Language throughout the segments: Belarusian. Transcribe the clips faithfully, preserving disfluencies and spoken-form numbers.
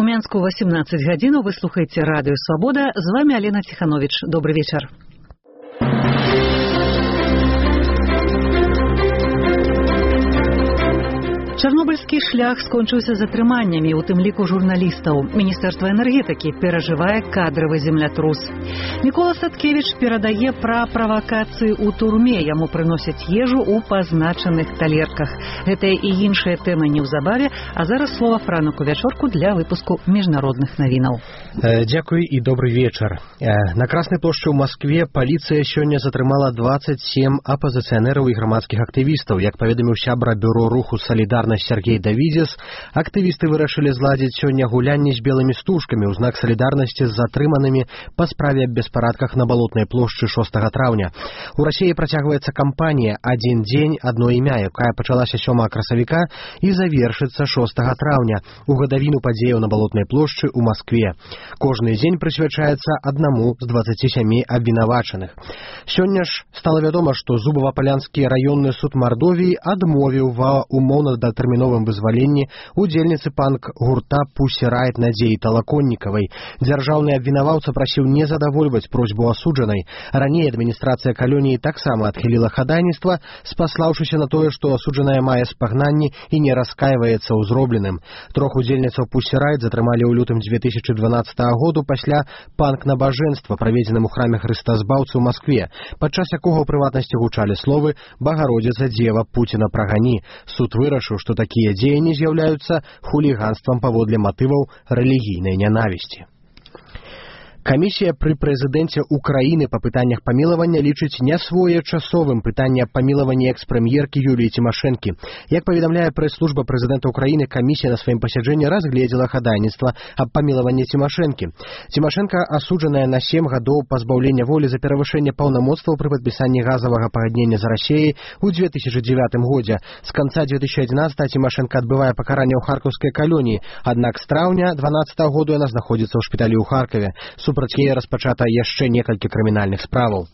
У Менску восемнадцать гадзінаў, вы слухаеце радыё Свабода, з вами Алена Тиханович. Добрый вечер. Чарнобыльскі шлях скончыўся затрыманнямі, у тым ліку журналістаў. Міністэрства энергетыкі перажывае кадравы землятрус. Мікола Садкевіч перадае пра правакацыі ў турме, яму прыносяць ежу ў пазначаных талерках. Гэтыя і іншыя тэмы неўзабаве, а зараз слова Франуку Вячорку для выпуску міжнародных навінаў. Дзякуй і добрый вечар. На Краснай плошчы ў Маскве паліцыя сёння затрымала дваццаць сем апазіцыянераў і грамадскіх актывістаў. Як паведаміў сябра бюро руху «Салідарнасць» Сергей Давидзес, актывісты вырашылі зладзіць сёння гулянні з белымі стужкамі ў знак салідарнасці з затрыманымі па справе аб беспарадках на Балотнай плошчы шостага траўня. У Расіі працягваецца кампанія «Адзін дзень, адно імя», якая пачалася сёмага красавіка і завершыцца шостага траўня у гадавіну падзеяў на Балотнай плошчы ў Маскве. Кожны дзень прысвячаецца аднаму з дваццаці сямі абвінавачаных. Сёння ж стала вядома, што Зубава-Палянскі раённы суд Мардовіі адмовіў ва умоўна датэрміновым вызваленні удзельніцы панк-гурта «Пусі Райт» Надзеі Талаконнікавай. Дзяржаўны абвінаваўца прасіў не задавольваць просьбу асуджанай. Раней адміністрацыя калоніі таксама адхіліла хадайніцтва, спаслаўшыся на тое, што асуджаная мае спагнанні і не раскайваецца ў зробленым. Трох удзельніцаў «Пусі Райт» затрымалі ў лютым дзве тысячы дванаццатага году пасля панк-набажэнства, праведзеным у храме Хрыстазбаўцы ў Маскве, падчас якога ў прыватнасці гучалі словы «Багародзіца, дзева, Пуціна прагані». Суд вырашыў, што такія дзеянні з'яўляюцца хуліганствам паводле матываў рэлігійнай нянавісці. Камісія пры прэзідэнце Украіны па пытаннях памілавання лічыць нясвоечасовым пытанне аб памілаванні экс-прэм'еркі Юліі Цімашэнкі. Як паведамляе прэс-служба прэзідэнта Украіны, камісія на сваім пасяджэнні разгледзела хадайніцтва аб памілаванні Цімашэнкі. Цімашэнка асуджаная на сем гадоў пазбаўлення волі за перавышэнне паўнамоцтваў пры падпісанні газавага пагаднення з Расіяй у дзве тысячы дзевятым годзе. З канца дзве тысячы адзінаццатага Цімашэнка адбывае пакаранне ў харкаўскай калоніі, аднак з траўня дванаццатага году яна знаходзіцца ў шпіталі ў Харкаве. Супраць яе распачата яшчэ некалькі крымінальных справаў.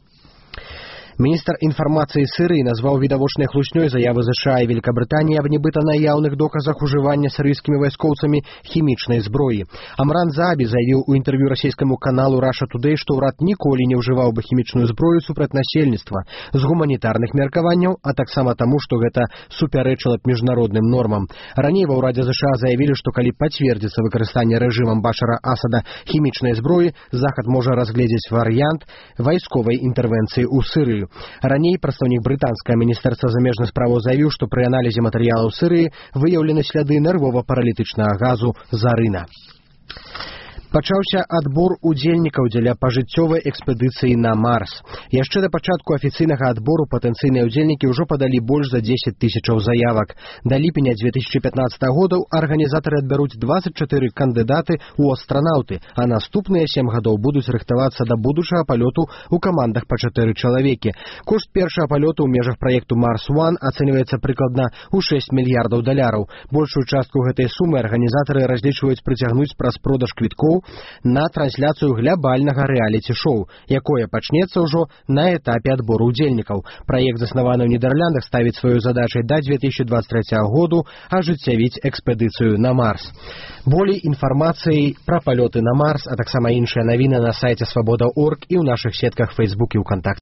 Міністр інфармацыі Сірыі назваў відавочнай хлуснёй заявы ЗША і Великабрытаніі аб нібыта наяўных доказах ужывання сірыйскімі вайскоўцамі хімічнай зброі. Амран Заабі заявіў у інтэрв'ю расійскаму каналу Russia Today, што ўрад ніколі не ўжываў бы хімічную зброю супраць насельніцтва з гуманітарных меркаванняў, а таксама таму, што гэта супярэчыла б міжнародным нормам. Раней ва ўрадзе ЗША заявілі, што калі пацвердзіцца выкарыстанне рэжымам Башара Асада хімічнай зброі, Захад можа разгледзець варыянт вайсковай інтэрвенцыі ў Сірыю. Раней прадстаўнік брытанскага міністэрства замежных справаў заявіў, што пры аналізе матэрыялаў Сірыі выяўлены сляды нервова-паралітычнага газу зарына. Пачаўся адбор удзельнікаў дзеля пажыццёвай экспедыцыі на Марс. Яшчэ да пачатку афіцыйнага адбору патэнцыйныя удзельнікі ўжо падалі больш за дзесяць тысячаў заявак. Да ліпеня дзве тысячы пятнаццатага года арганізатары адбяруць дваццаць чатыры кандыдаты ў астранаўты, а наступныя сем гадоў будуць рыхтавацца да будучага палёту ў камандах па чатыры чалавекі. Кошт першага палёту ў межах праекту Марс One ацэньваецца прыкладна ў шэсць мільярдаў даляраў. Большую частку гэтай сумы арганізатары разлічваюць прыцягнуць праз продаж квіткоў на трансляцыю глябальнага рэаліці-шоу, якое пачнецца ўжо на этапе адбору удзельнікаў. Праект, заснаваны ў Нідерландах, ставіць сваёй задачай да дзве тысячы дваццаць трэцяга году ажыццявіць экспедыцыю на Марс. Болей інфармацыі пра палёты на Марс, а таксама іншыя навіны на сайце свабода точка орг і ў нашых сетках Facebook і ВКонтакте.